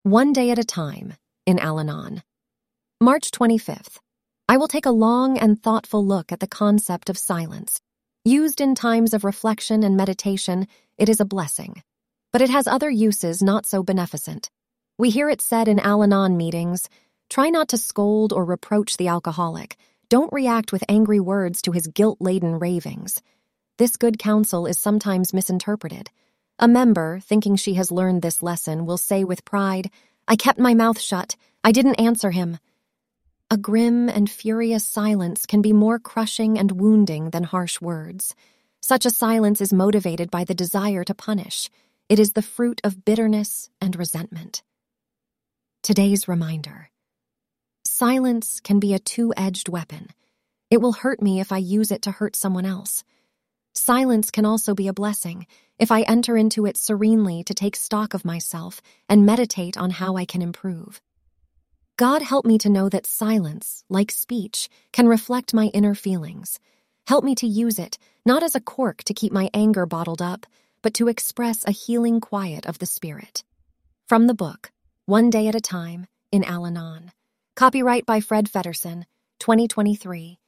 One Day at a Time, in Al-Anon. March 25th. I will take a long and thoughtful look at the concept of silence. Used in times of reflection and meditation, it is a blessing. But it has other uses not so beneficent. We hear it said in Al-Anon meetings, try not to scold or reproach the alcoholic. Don't react with angry words to his guilt-laden ravings. This good counsel is sometimes misinterpreted. A member, thinking she has learned this lesson, will say with pride, I kept my mouth shut. I didn't answer him. A grim and furious silence can be more crushing and wounding than harsh words. Such a silence is motivated by the desire to punish. It is the fruit of bitterness and resentment. Today's reminder. Silence can be a two-edged weapon. It will hurt me if I use it to hurt someone else. Silence can also be a blessing if I enter into it serenely to take stock of myself and meditate on how I can improve. God help me to know that silence, like speech, can reflect my inner feelings. Help me to use it, not as a cork to keep my anger bottled up, but to express a healing quiet of the spirit. From the book, One Day at a Time, in Al-Anon. Copyright by Fred Feddersen, 2023.